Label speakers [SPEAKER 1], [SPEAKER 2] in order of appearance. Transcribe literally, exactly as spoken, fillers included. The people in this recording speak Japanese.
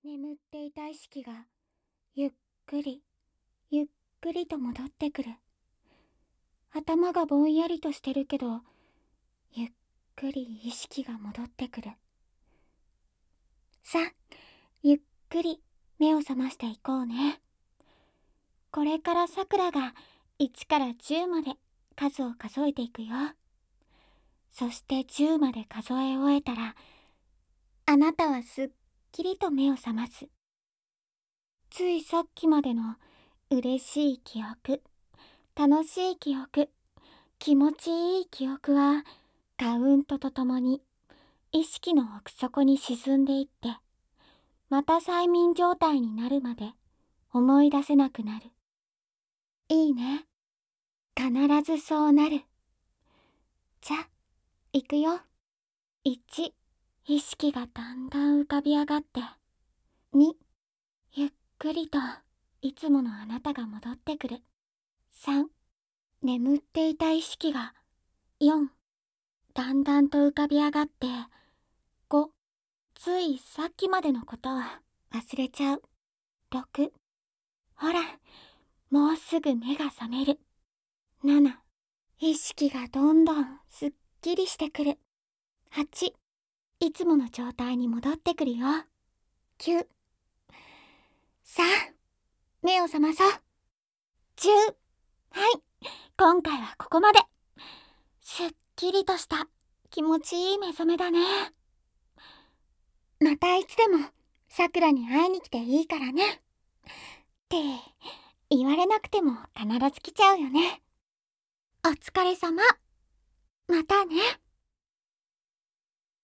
[SPEAKER 1] 眠っていた意識がゆっくりゆっくりと戻ってくる。頭がぼんやりとしてるけど、ゆっくり意識が戻ってくる。さあ、ゆっくり目を覚ましていこうね。これからさくらがいちからじゅうまで数を数えていくよ。そしてじゅうまで数え終えたら、あなたはすっきりと目を覚ます。ついさっきまでの嬉しい記憶、楽しい記憶、気持ちいい記憶はカウントとともに意識の奥底に沈んでいって、また催眠状態になるまで思い出せなくなる。いいね。必ずそうなる。じゃ、行くよ。いち、意識がだんだん浮かび上がって。に、ゆっくりといつものあなたが戻ってくる。さん、眠っていた意識が。よん、だんだんと浮かび上がって。ご、ついさっきまでのことは忘れちゃう。ろく、ほら、もうすぐ目が覚める。なな、意識がどんどんすっきりしてくる。はち、いつもの状態に戻ってくるよ。きゅう、さあ、目を覚まそう。じゅう、はい、今回はここまで。すっきりとした気持ちいい目覚めだね。またいつでもさくらに会いに来ていいからね。って言われなくても必ず来ちゃうよね。お疲れ様。またね。